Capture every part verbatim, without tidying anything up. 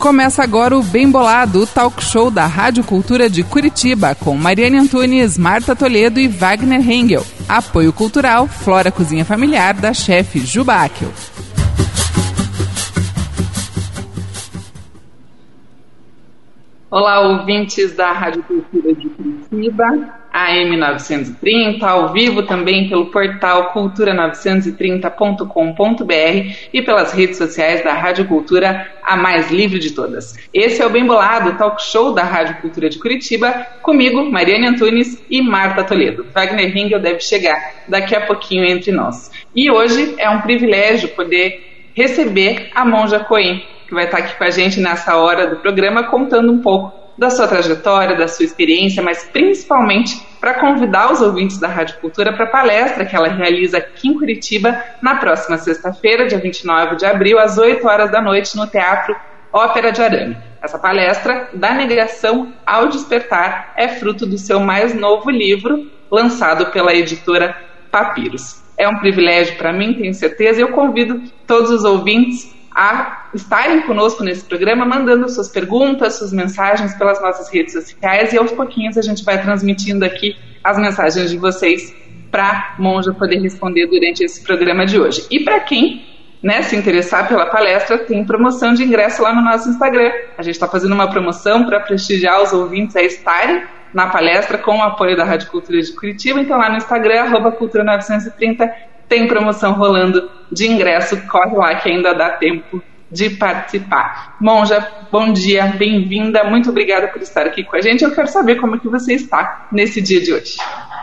Começa agora o Bem Bolado, o talk show da Rádio Cultura de Curitiba, com Mariane Antunes, Marta Toledo e Wagner Hengel. Apoio cultural, Flora Cozinha Familiar, da chefe Juba Akel. Olá, ouvintes da Rádio Cultura de Curitiba, A M novecentos e trinta, ao vivo também pelo portal cultura novecentos e trinta ponto com ponto b r e pelas redes sociais da Rádio Cultura, a mais livre de todas. Esse é o Bem Bolado, talk show da Rádio Cultura de Curitiba, comigo, Mariane Antunes e Marta Toledo. Wagner Hengel deve chegar daqui a pouquinho entre nós. E hoje é um privilégio poder receber a Monja Cohen, que vai estar aqui com a gente nessa hora do programa, contando um pouco da sua trajetória, da sua experiência, mas principalmente para convidar os ouvintes da Rádio Cultura para a palestra que ela realiza aqui em Curitiba na próxima sexta-feira, dia vinte e nove de abril, às oito horas da noite, no Teatro Ópera de Arame. Essa palestra, Da Negação ao Despertar, é fruto do seu mais novo livro, lançado pela editora Papiros. É um privilégio para mim, tenho certeza, e eu convido todos os ouvintes a estarem conosco nesse programa, mandando suas perguntas, suas mensagens pelas nossas redes sociais, e aos pouquinhos a gente vai transmitindo aqui as mensagens de vocês para a Monja poder responder durante esse programa de hoje. E para quem, né, se interessar pela palestra, tem promoção de ingresso lá no nosso Instagram. A gente está fazendo uma promoção para prestigiar os ouvintes a estarem na palestra com o apoio da Rádio Cultura de Curitiba. Então lá no Instagram, arroba cultura novecentos e trinta, tem promoção rolando de ingresso, corre lá que ainda dá tempo de participar. Monja, bom dia, bem-vinda, muito obrigada por estar aqui com a gente. Eu quero saber como é que você está nesse dia de hoje.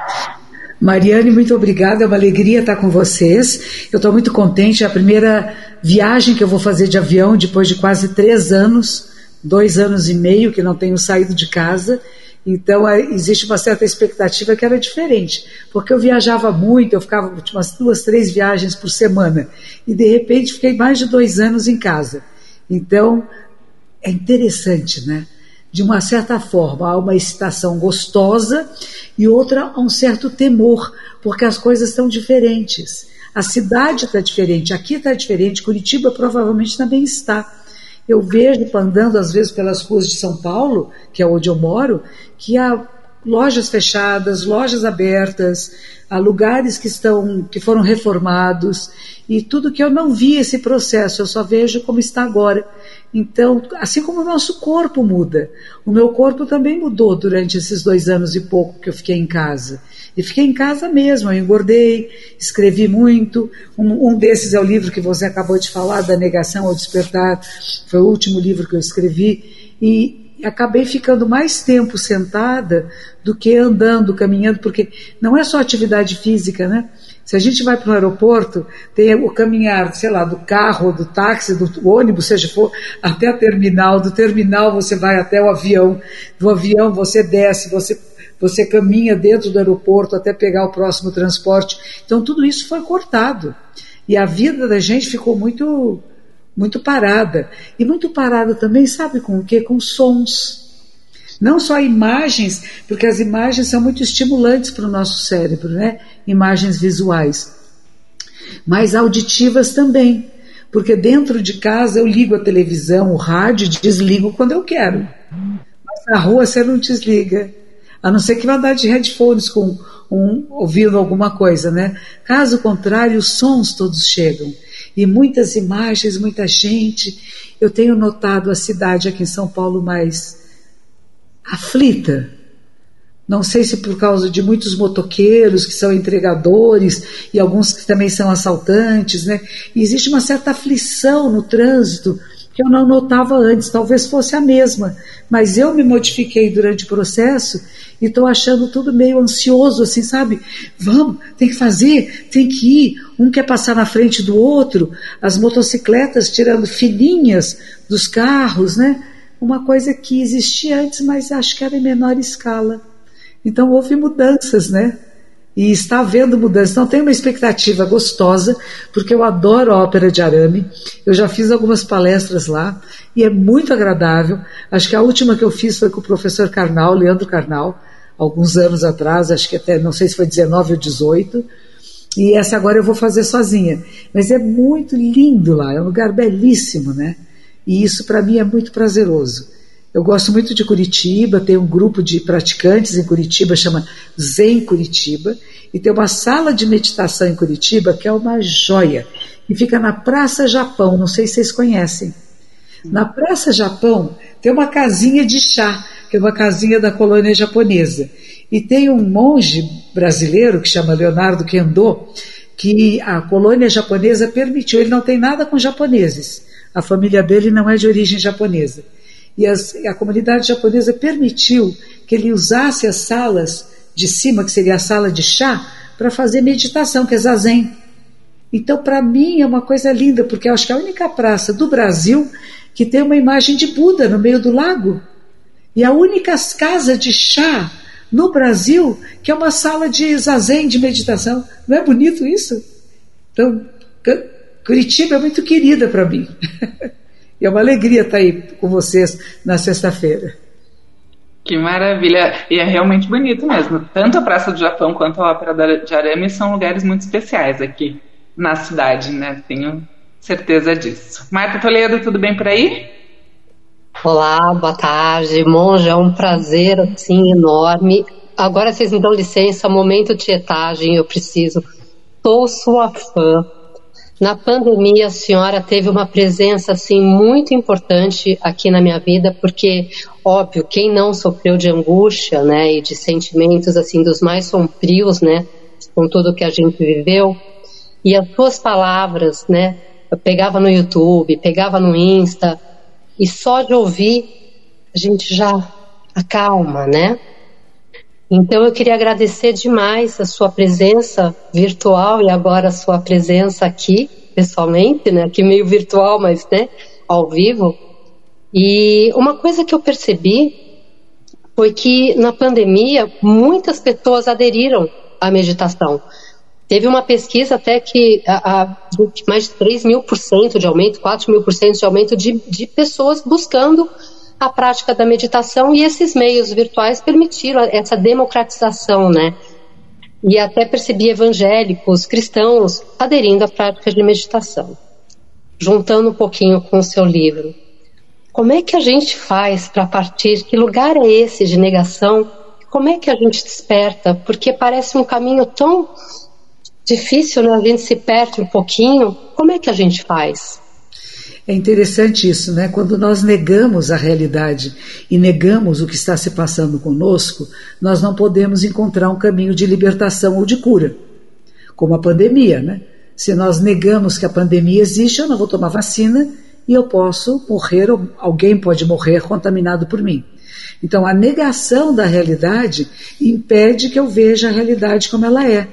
Mariane, muito obrigada, é uma alegria estar com vocês. Eu estou muito contente, é a primeira viagem que eu vou fazer de avião depois de quase três anos, dois anos e meio que não tenho saído de casa. Então, existe uma certa expectativa que era diferente, porque eu viajava muito, eu ficava umas duas, três viagens por semana, e de repente fiquei mais de dois anos em casa. Então, é interessante, né? De uma certa forma, há uma excitação gostosa e outra, há um certo temor, porque as coisas estão diferentes. A cidade está diferente, aqui está diferente, Curitiba provavelmente também está. Eu vejo, andando às vezes pelas ruas de São Paulo, que é onde eu moro, que há lojas fechadas, lojas abertas, há lugares que, estão, que foram reformados, e tudo que eu não vi esse processo, eu só vejo como está agora. Então, assim como o nosso corpo muda, o meu corpo também mudou durante esses dois anos e pouco que eu fiquei em casa. E fiquei em casa mesmo, eu engordei, escrevi muito. Um, um desses é o livro que você acabou de falar, Da Negação ao Despertar, foi o último livro que eu escrevi, e acabei ficando mais tempo sentada do que andando, caminhando, porque não é só atividade física, né? Se a gente vai para o aeroporto, tem o caminhar, sei lá, do carro, do táxi, do ônibus, seja for, até a terminal, do terminal você vai até o avião, do avião você desce, você, você caminha dentro do aeroporto até pegar o próximo transporte. Então tudo isso foi cortado. E a vida da gente ficou muito, muito parada. E muito parada também, sabe com o quê? Com sons. Não só imagens, porque as imagens são muito estimulantes para o nosso cérebro, né? Imagens visuais, mas auditivas também, porque dentro de casa eu ligo a televisão, o rádio, desligo quando eu quero, mas na rua você não desliga, a não ser que vá andar de headphones com um, ouvindo alguma coisa, né? Caso contrário, os sons todos chegam, e muitas imagens, muita gente. Eu tenho notado a cidade aqui em São Paulo mais aflita, não sei se por causa de muitos motoqueiros que são entregadores e alguns que também são assaltantes, né? E existe uma certa aflição no trânsito que eu não notava antes, talvez fosse a mesma, mas eu me modifiquei durante o processo e estou achando tudo meio ansioso, assim, sabe? Vamos, tem que fazer, tem que ir, um quer passar na frente do outro, as motocicletas tirando filinhas dos carros, né? Uma coisa que existia antes, mas acho que era em menor escala. Então houve mudanças, né? E está havendo mudanças. Então tem uma expectativa gostosa, porque eu adoro a Ópera de Arame. Eu já fiz algumas palestras lá e é muito agradável. Acho que a última que eu fiz foi com o professor Karnal, Leandro Karnal, alguns anos atrás, acho que até, não sei se foi dezenove ou dezoito. E essa agora eu vou fazer sozinha. Mas é muito lindo lá, é um lugar belíssimo, né? E isso para mim é muito prazeroso. Eu gosto muito de Curitiba, tem um grupo de praticantes em Curitiba, chama Zen Curitiba, e tem uma sala de meditação em Curitiba que é uma joia, e fica na Praça Japão, não sei se vocês conhecem. Na Praça Japão tem uma casinha de chá, que é uma casinha da colônia japonesa, e tem um monge brasileiro que chama Leonardo Kendo, que a colônia japonesa permitiu, ele não tem nada com japoneses, a família dele não é de origem japonesa, e as, a comunidade japonesa permitiu que ele usasse as salas de cima, que seria a sala de chá, para fazer meditação, que é zazen. Então, para mim, é uma coisa linda, porque eu acho que é a única praça do Brasil que tem uma imagem de Buda no meio do lago. E a única casa de chá no Brasil que é uma sala de zazen, de meditação. Não é bonito isso? Então, Curitiba é muito querida para mim. E é uma alegria estar aí com vocês na sexta-feira. Que maravilha! E é realmente bonito mesmo. Tanto a Praça do Japão quanto a Ópera de Arame são lugares muito especiais aqui na cidade, né? Tenho certeza disso. Marta Toledo, tudo bem por aí? Olá, boa tarde. Monja, é um prazer, assim, enorme. Agora vocês me dão licença, momento tietagem, eu preciso. Sou sua fã. Na pandemia, a senhora teve uma presença, assim, muito importante aqui na minha vida, porque, óbvio, quem não sofreu de angústia, né, e de sentimentos, assim, dos mais sombrios, né, com tudo que a gente viveu, e as suas palavras, né, eu pegava no YouTube, pegava no Insta, e só de ouvir, a gente já acalma, né? Então eu queria agradecer demais a sua presença virtual e agora a sua presença aqui, pessoalmente, né? Aqui meio virtual, mas, né, ao vivo. E uma coisa que eu percebi foi que na pandemia muitas pessoas aderiram à meditação. Teve uma pesquisa até que a, a, mais de três mil por cento de aumento, quatro mil por cento de aumento de, de pessoas buscando a prática da meditação, e esses meios virtuais permitiram essa democratização, né? E até percebi evangélicos, cristãos aderindo à prática de meditação. Juntando um pouquinho com o seu livro, como é que a gente faz para partir? Que lugar é esse de negação? Como é que a gente desperta? Porque parece um caminho tão difícil, né? A gente se perde um pouquinho. Como é que a gente faz? É interessante isso, né? Quando nós negamos a realidade e negamos o que está se passando conosco, nós não podemos encontrar um caminho de libertação ou de cura, como a pandemia, né? Se nós negamos que a pandemia existe, eu não vou tomar vacina e eu posso morrer, ou alguém pode morrer contaminado por mim. Então, a negação da realidade impede que eu veja a realidade como ela é.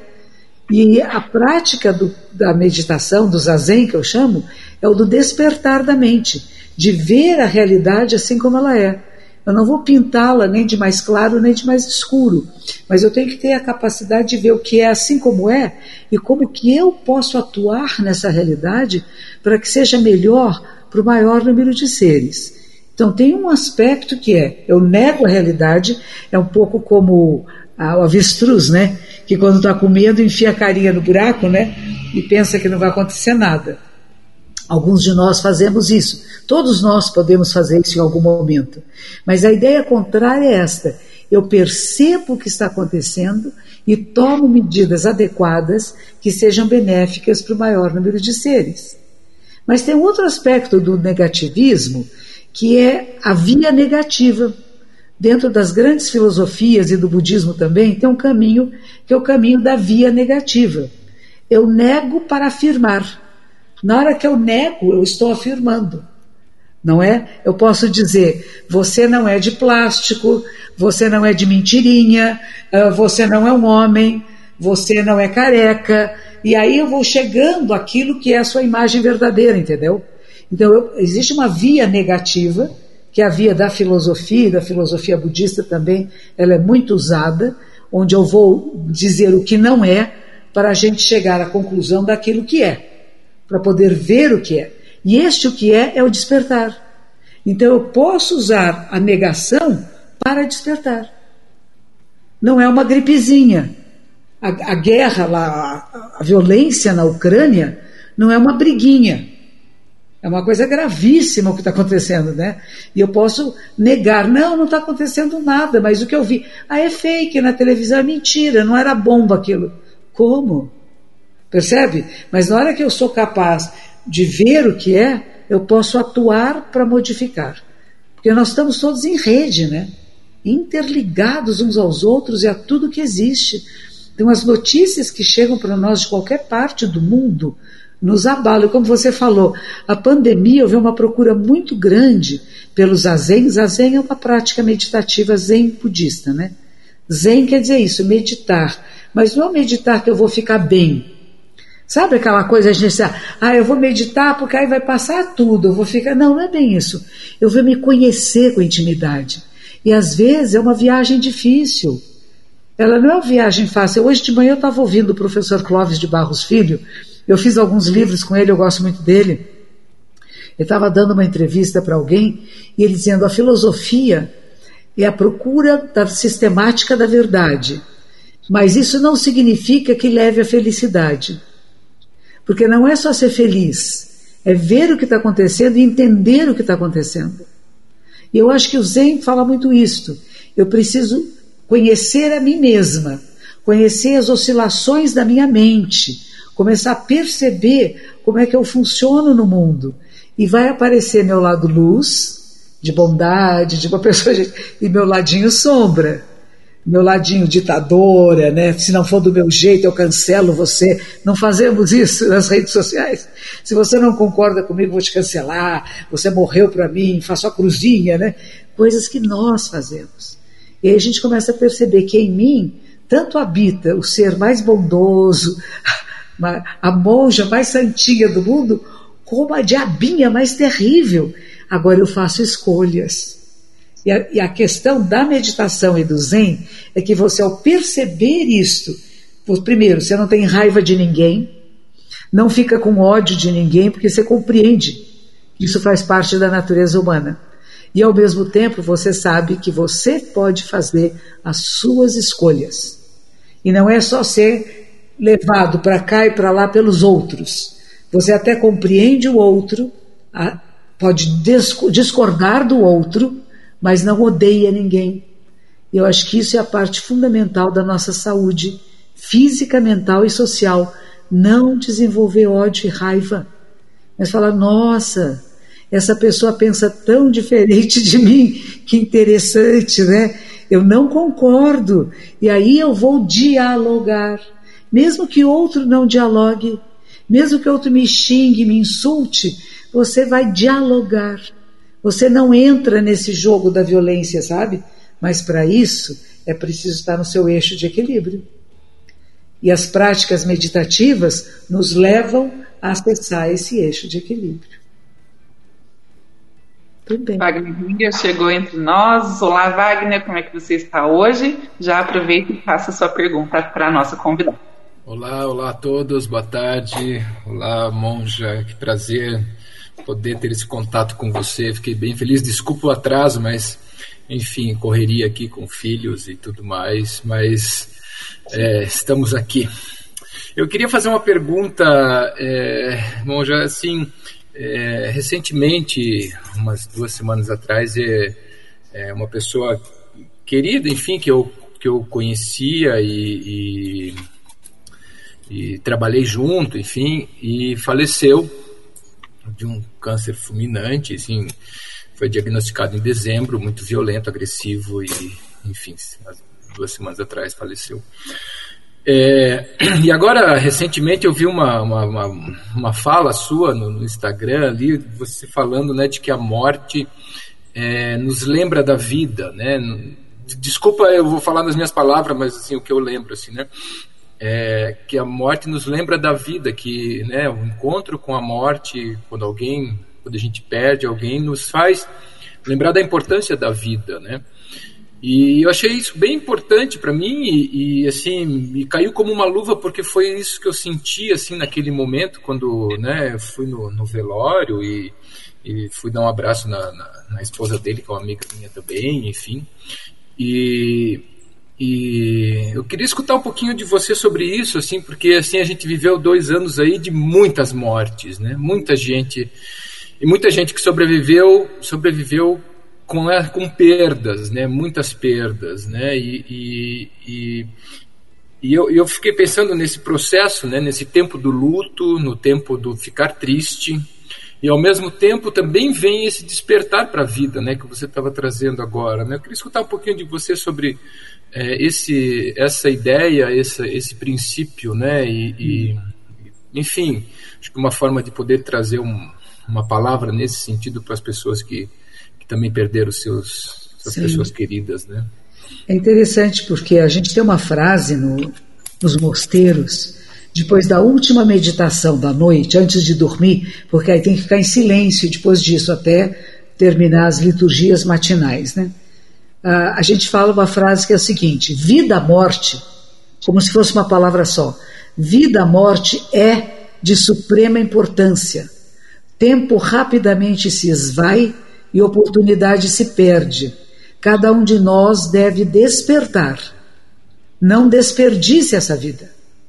E a prática do, da meditação, do zazen que eu chamo, é o do despertar da mente, de ver a realidade assim como ela é. Eu não vou pintá-la nem de mais claro nem de mais escuro, mas eu tenho que ter a capacidade de ver o que é assim como é e como que eu posso atuar nessa realidade para que seja melhor para o maior número de seres. Então tem um aspecto que é, eu nego a realidade, é um pouco como a, o avestruz, né? Que quando está com medo enfia a carinha no buraco, né? E pensa que não vai acontecer nada. Alguns de nós fazemos isso. Todos nós podemos fazer isso em algum momento. Mas a ideia contrária é esta. Eu percebo o que está acontecendo e tomo medidas adequadas que sejam benéficas para o maior número de seres. Mas tem um outro aspecto do negativismo, que é a via negativa. Dentro das grandes filosofias e do budismo também, tem um caminho que é o caminho da via negativa. Eu nego para afirmar. Na hora que eu nego, eu estou afirmando. Não é? Eu posso dizer, você não é de plástico, você não é de mentirinha, você não é um homem, você não é careca, e aí eu vou chegando àquilo que é a sua imagem verdadeira, entendeu? Então eu, existe uma via negativa, que é a via da filosofia, da filosofia budista também, ela é muito usada, onde eu vou dizer o que não é, para a gente chegar à conclusão daquilo que é, para poder ver o que é. E este o que é, é o despertar. Então eu posso usar a negação para despertar. Não é uma gripezinha. A, a guerra, lá, a, a violência na Ucrânia, não é uma briguinha. É uma coisa gravíssima o que está acontecendo, né? E eu posso negar, não, não está acontecendo nada, mas o que eu vi, ah, é fake, na televisão é mentira, não era bomba aquilo. Como? Percebe? Mas na hora que eu sou capaz de ver o que é, eu posso atuar para modificar. Porque nós estamos todos em rede, né? Interligados uns aos outros e a tudo que existe. Então as notícias que chegam para nós de qualquer parte do mundo nos abalam. Como você falou, a pandemia houve uma procura muito grande pelo zazen. Zazen é uma prática meditativa zen budista, né? Zen quer dizer isso, meditar. Mas não é meditar que eu vou ficar bem. Sabe aquela coisa, a gente diz, ah, eu vou meditar porque aí vai passar tudo, eu vou ficar... Não, não é bem isso. Eu vou me conhecer com intimidade. E às vezes é uma viagem difícil. Ela não é uma viagem fácil. Hoje de manhã eu estava ouvindo o professor Clóvis de Barros Filho. Eu fiz alguns livros com ele, eu gosto muito dele. Ele estava dando uma entrevista para alguém e ele dizendo, a filosofia é a procura da sistemática da verdade. Mas isso não significa que leve à felicidade. Porque não é só ser feliz, é ver o que está acontecendo e entender o que está acontecendo. E eu acho que o Zen fala muito isto. Eu preciso conhecer a mim mesma, conhecer as oscilações da minha mente, começar a perceber como é que eu funciono no mundo. E vai aparecer meu lado luz, de bondade, de uma pessoa, e meu ladinho sombra. Meu ladinho ditadora, né? Se não for do meu jeito, eu cancelo você. Não fazemos isso nas redes sociais. Se você não concorda comigo, vou te cancelar. Você morreu para mim, faço a cruzinha, né? Coisas que nós fazemos. E aí a gente começa a perceber que em mim tanto habita o ser mais bondoso, a monja mais santinha do mundo, como a diabinha mais terrível. Agora eu faço escolhas. E a, e a questão da meditação e do Zen é que você, ao perceber isto, primeiro, você não tem raiva de ninguém, não fica com ódio de ninguém, porque você compreende que isso faz parte da natureza humana. E ao mesmo tempo você sabe que você pode fazer as suas escolhas. E não é só ser levado para cá e para lá pelos outros. Você até compreende o outro, pode discordar do outro, mas não odeia ninguém. Eu acho que isso é a parte fundamental da nossa saúde física, mental e social. Não desenvolver ódio e raiva, mas falar, nossa, essa pessoa pensa tão diferente de mim, que interessante, né? Eu não concordo, e aí eu vou dialogar, mesmo que outro não dialogue, mesmo que outro me xingue, me insulte, você vai dialogar. Você não entra nesse jogo da violência, sabe? Mas para isso é preciso estar no seu eixo de equilíbrio. E as práticas meditativas nos levam a acessar esse eixo de equilíbrio. Tudo bem. Wagner Ringer chegou entre nós. Olá, Wagner, como é que você está hoje? Já aproveita e faça a sua pergunta para a nossa convidada. Olá, olá a todos, boa tarde. Olá, monja, que prazer poder ter esse contato com você. Fiquei bem feliz, desculpa o atraso, mas enfim, correria aqui com filhos e tudo mais, mas é, estamos aqui. Eu queria fazer uma pergunta, é, monja, assim, é, recentemente, umas duas semanas atrás, é, é uma pessoa querida, enfim, que eu, que eu conhecia e, e, e trabalhei junto, enfim, e faleceu de um câncer fulminante, assim, foi diagnosticado em dezembro, muito violento, agressivo e, enfim, duas semanas atrás faleceu. É, e agora, recentemente, eu vi uma, uma, uma, uma fala sua no, no Instagram ali, você falando, né, de que a morte é, nos lembra da vida, né? Desculpa, eu vou falar nas minhas palavras, mas assim, o que eu lembro, assim, né? É, que a morte nos lembra da vida, que, né, o encontro com a morte, quando alguém, quando a gente perde alguém, nos faz lembrar da importância da vida, né? E eu achei isso bem importante para mim e, e assim, me caiu como uma luva, porque foi isso que eu senti, assim, naquele momento, quando, né, eu fui no, no velório e, e fui dar um abraço na, na, na esposa dele, que é uma amiga minha também, enfim. E... E eu queria escutar um pouquinho de você sobre isso, assim, porque assim, a gente viveu dois anos aí de muitas mortes, né? Muita gente e muita gente que sobreviveu, sobreviveu com, com perdas, né? Muitas perdas, né? E, e, e, e eu, eu fiquei pensando nesse processo, né? Nesse tempo do luto, no tempo do ficar triste, e ao mesmo tempo também vem esse despertar para a vida, né? Que você estava trazendo agora, né? Eu queria escutar um pouquinho de você sobre é, esse, essa ideia, esse, esse princípio, né? E, e, enfim, acho que uma forma de poder trazer um, uma palavra nesse sentido para as pessoas que, que também perderam seus, suas Sim. pessoas queridas, né? É interessante porque a gente tem uma frase no, nos mosteiros, depois da última meditação da noite, antes de dormir, porque aí tem que ficar em silêncio depois disso, até terminar as liturgias matinais, né? Ah, a gente fala uma frase que é a seguinte: vida-morte, como se fosse uma palavra só, vida-morte é de suprema importância. Tempo rapidamente se esvai e oportunidade se perde. Cada um de nós deve despertar. Não desperdice essa vida.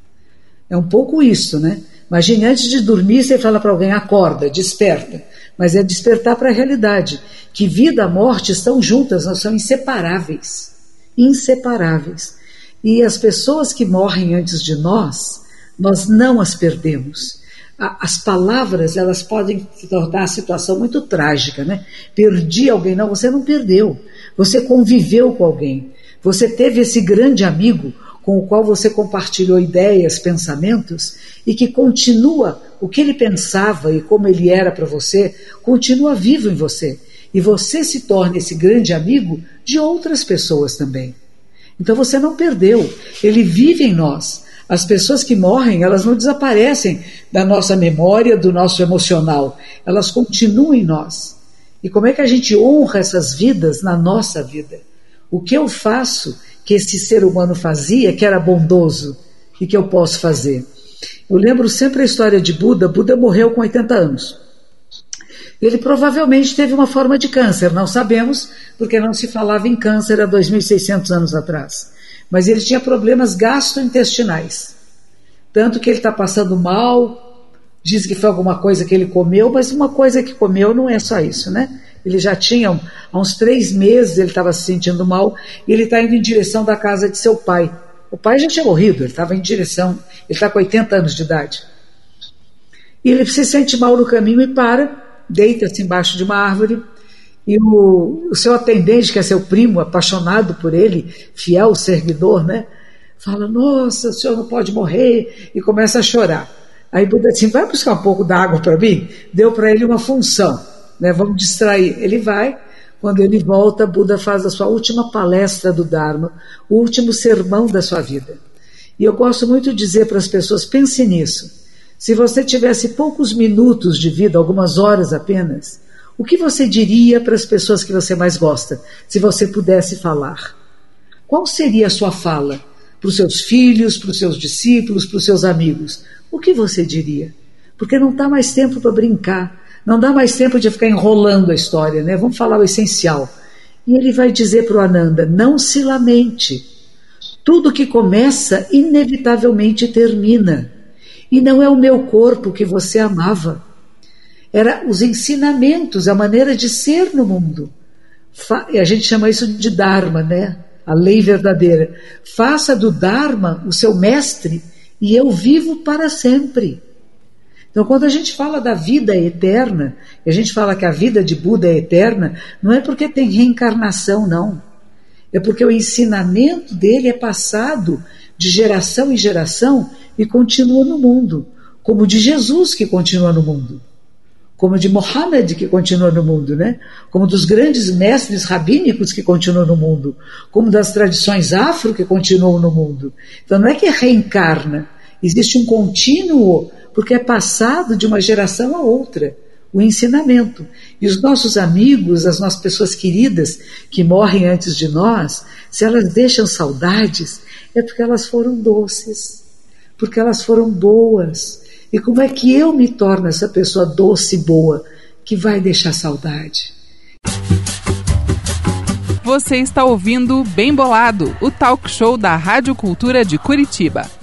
É um pouco isso, né? Imagine, antes de dormir, você fala para alguém: acorda, desperta. Mas é despertar para a realidade, que vida e morte estão juntas, não são inseparáveis. Inseparáveis. E as pessoas que morrem antes de nós, nós não as perdemos. As palavras, elas podem tornar a situação muito trágica, né? Perdi alguém. Não, você não perdeu. Você conviveu com alguém. Você teve esse grande amigo com o qual você compartilhou ideias, pensamentos, e que continua, o que ele pensava e como ele era para você, continua vivo em você. E você se torna esse grande amigo de outras pessoas também. Então você não perdeu, ele vive em nós. As pessoas que morrem, elas não desaparecem da nossa memória, do nosso emocional, elas continuam em nós. E como é que a gente honra essas vidas na nossa vida? O que eu faço que esse ser humano fazia, que era bondoso, e que eu posso fazer? Eu lembro sempre a história de Buda. Buda morreu com oitenta anos. Ele provavelmente teve uma forma de câncer, não sabemos, porque não se falava em câncer há dois mil e seiscentos anos atrás. Mas ele tinha problemas gastrointestinais. Tanto que ele está passando mal, diz que foi alguma coisa que ele comeu, mas uma coisa que comeu não é só isso, né? Ele já tinha, há uns três meses, ele estava se sentindo mal, e ele está indo em direção da casa de seu pai. O pai já tinha morrido, ele estava em direção, ele está com oitenta anos de idade. E ele se sente mal no caminho e para, deita-se embaixo de uma árvore, e o, o seu atendente, que é seu primo, apaixonado por ele, fiel servidor, né, fala: nossa, o senhor não pode morrer, e começa a chorar. Aí Buda diz assim: vai buscar um pouco d'água para mim? Deu para ele uma função, né, vamos distrair. Ele vai, quando ele volta, Buda faz a sua última palestra do Dharma, o último sermão da sua vida. E eu gosto muito de dizer para as pessoas: pense nisso. Se você tivesse poucos minutos de vida, algumas horas apenas, o que você diria para as pessoas que você mais gosta, se você pudesse falar? Qual seria a sua fala? Para os seus filhos, para os seus discípulos, para os seus amigos? O que você diria? Porque não dá mais tempo para brincar, não dá mais tempo de ficar enrolando a história, né? Vamos falar o essencial. E ele vai dizer para o Ananda: não se lamente. Tudo que começa, inevitavelmente termina. E não é o meu corpo que você amava. Era os ensinamentos, a maneira de ser no mundo. Fa- a gente chama isso de Dharma, né? A lei verdadeira. Faça do Dharma o seu mestre e eu vivo para sempre. Então, quando a gente fala da vida eterna, e a gente fala que a vida de Buda é eterna, não é porque tem reencarnação, não. É porque o ensinamento dele é passado de geração em geração e continua no mundo, como de Jesus, que continua no mundo, como de Mohammed, que continua no mundo, né? Como dos grandes mestres rabínicos que continuam no mundo, como das tradições afro que continuam no mundo. Então não é que reencarna, existe um contínuo, porque é passado de uma geração a outra, o ensinamento. E os nossos amigos, as nossas pessoas queridas que morrem antes de nós, se elas deixam saudades, é porque elas foram doces, porque elas foram boas. E como é que eu me torno essa pessoa doce e boa, que vai deixar saudade? Você está ouvindo Bem Bolado, o talk show da Rádio Cultura de Curitiba.